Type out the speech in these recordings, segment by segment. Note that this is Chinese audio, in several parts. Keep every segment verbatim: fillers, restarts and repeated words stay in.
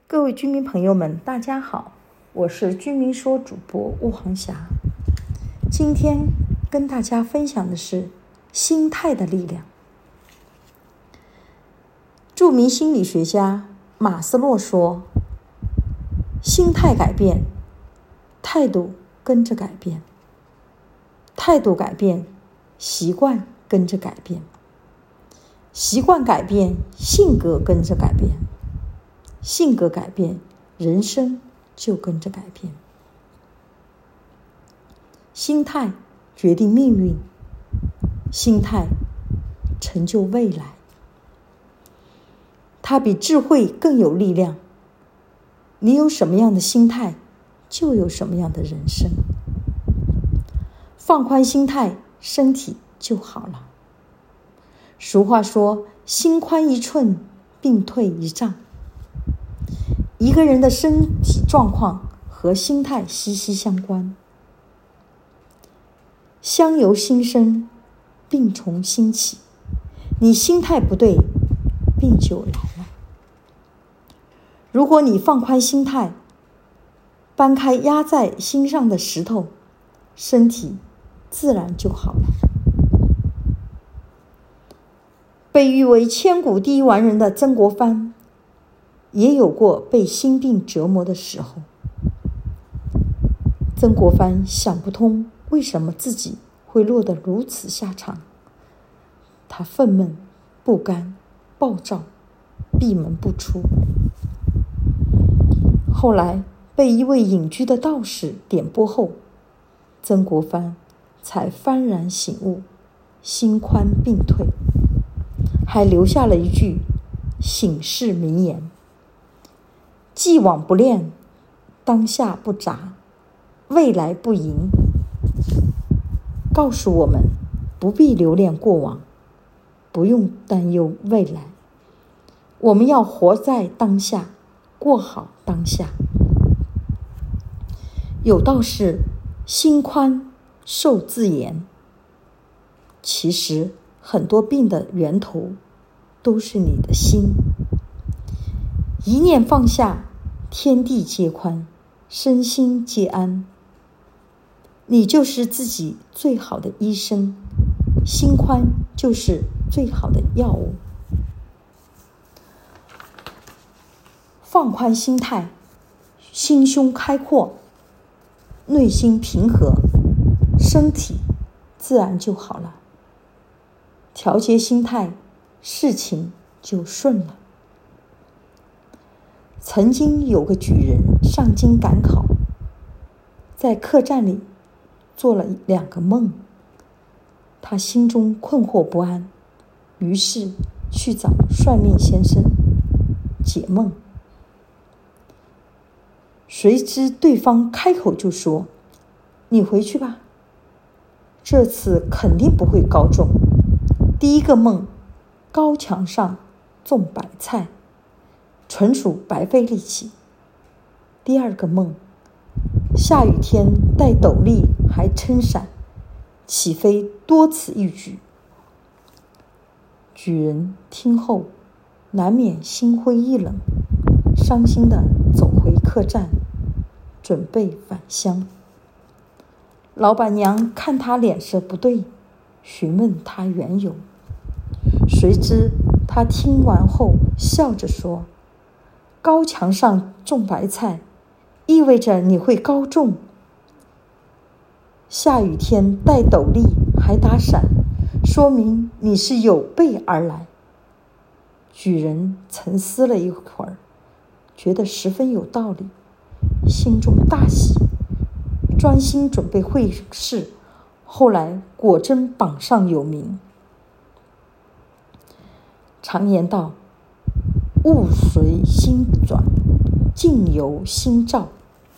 各位居民朋友们，大家好，我是居民说主播吴航霞。今天跟大家分享的是心态的力量。著名心理学家马斯洛说，心态改变，态度跟着改变，态度改变，习惯跟着改变，习惯改变，性格跟着改变，性格改变，人生就跟着改变。心态决定命运，心态成就未来。它比智慧更有力量。你有什么样的心态，就有什么样的人生。放宽心态，身体就好了。俗话说，心宽一寸，病退一丈。一个人的身体状况和心态息息相关。相由心生，病从心起。你心态不对，病就来了。如果你放宽心态，搬开压在心上的石头，身体自然就好了。被誉为千古第一完人的曾国藩，也有过被心病折磨的时候。曾国藩想不通为什么自己会落得如此下场，他愤懑不甘，暴躁，闭门不出。后来被一位隐居的道士点拨后，曾国藩才幡然醒悟，心宽病退，还留下了一句醒世名言：既往不恋，当下不杂，未来不迎。告诉我们不必留恋过往，不用担忧未来，我们要活在当下，过好当下。有道是心宽寿自延，其实很多病的源头都是你的心。一念放下，天地皆宽，身心皆安。你就是自己最好的医生，心宽就是最好的药物。放宽心态，心胸开阔，内心平和，身体自然就好了。调节心态，事情就顺了。曾经有个举人上京赶考，在客栈里做了两个梦，他心中困惑不安，于是去找算命先生解梦。谁知对方开口就说：你回去吧，这次肯定不会高中。第一个梦，高墙上种白菜，纯属白费力气。第二个梦，下雨天带斗笠还撑伞，岂非多此一举。举人听后难免心灰意冷，伤心地走回客栈，准备返乡。老板娘看他脸色不对，询问他缘由。谁知他听完后笑着说：高墙上种白菜，意味着你会高中。下雨天带斗笠还打伞，说明你是有备而来。举人沉思了一会儿，觉得十分有道理，心中大喜，专心准备会试，后来果真榜上有名。常言道，物随心转，境由心造。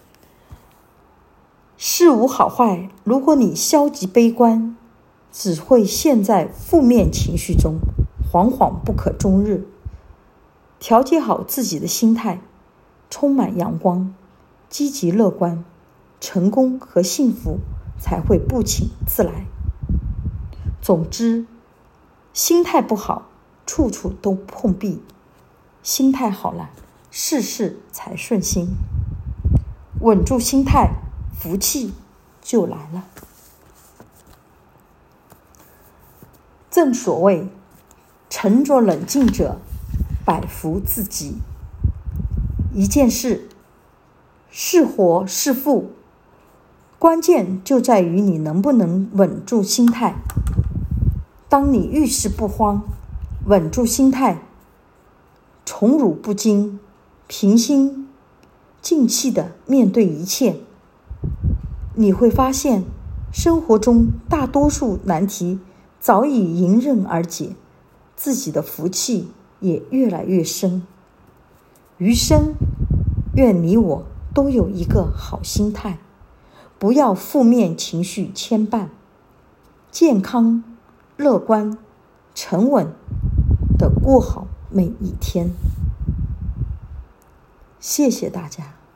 事无好坏，如果你消极悲观，只会陷在负面情绪中，惶惶不可终日。调节好自己的心态，充满阳光，积极乐观，成功和幸福才会不请自来。总之，心态不好，处处都碰壁；心态好了， 事事才顺心。稳住心态，福气就来了。正所谓，沉着冷静者，百福自集。一件事，是活是富，关键就在于你能不能稳住心态。当你遇事不慌，稳住心态，宠辱不惊，平心静气地面对一切，你会发现生活中大多数难题早已迎刃而解，自己的福气也越来越深。余生，愿你我都有一个好心态，不要负面情绪牵绊，健康、乐观、沉稳地过好每一天。谢谢大家。